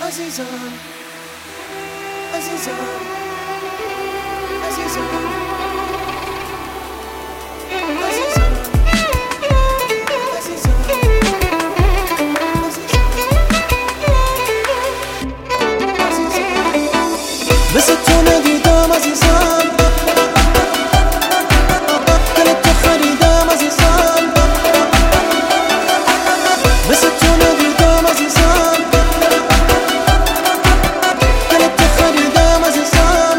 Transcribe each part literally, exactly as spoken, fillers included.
عزیزم عزیزم عزیزم مثل تو ندیدم عزیزم، دلت تو خریدم عزیزم، مثل تو ندیدم عزیزم، دلت تو خریدم عزیزم.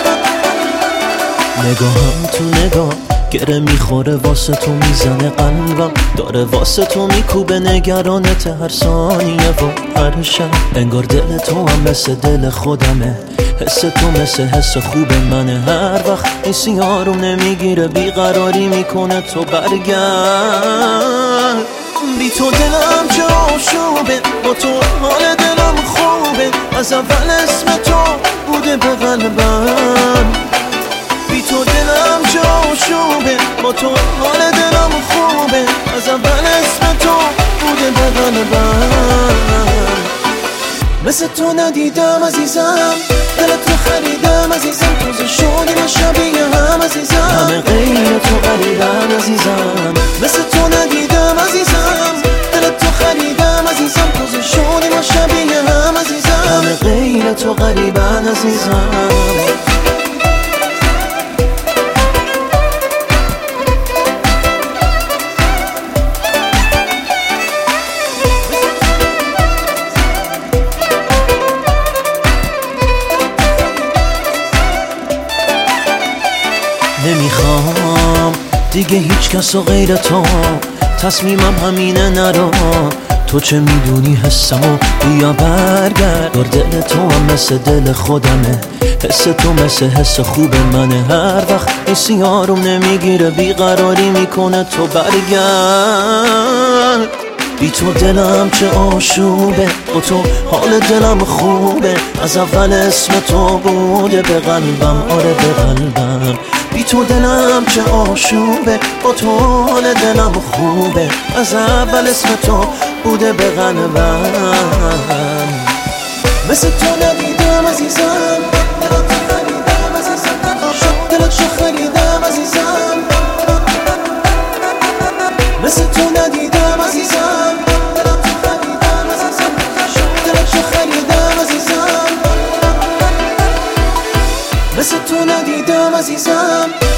نگاهم تو نگاه گره میخوره، واسه تو میزنه قلبم، داره واسه تو میکوبه نگرانت هر ثانیه و هر شب. انگار دل تو هم مثل دل خودمه، حس تو مثل حس خوب منه. هر وقت این سیارم نمیگیره بیقراری میکنه تو برگرد. بی تو دلم چه آشوبه، با تو حال دلم خوبه، از اول اسم تو بوده به قلبم. بی تو دلم چه آشوبه، با تو حال دلم خوبه، از اول اسم تو بوده به قلبم. مثل تو ندیدم عزیزم، دلت تو خریدم عزیزم، توزه شدیم و شبیه هم عزیزم، همه غیر تو غریبن عزیزم. مثل تو ندیدم عزیزم، دلت تو خریدم عزیزم، توزه شدیم و شبیه هم عزیزم، همه غیر تو غریبن عزیزم. نمیخوام دیگه هیچ کس و غیر تو، تصمیمم همینه نرو. تو چه میدونی حسمو، بیا برگرد. دار دل تو هم مثل دل خودمه، حس تو مثل حس خوب منه. هر وقت این سیارم نمیگیره بیقراری میکنه تو برگرد. بی تو دلم چه آشوبه، با تو حال دلم خوبه، از اول اسم تو بوده به قلبم، آره به قلبم. بی تو دلم چه آشوبه، با تو حال دلم خوبه، از اول اسم تو بوده به قلبم. مثل تو ندیدم عزیزم، دلت تو خریدم عزیزم، دلت تو خریدم عزیزم. مثل تو ندیدم عزیزم، دلت تو خریدم عزیزم، دلت تو خریدم عزیزم. مثل تو ندیدم عزیزم.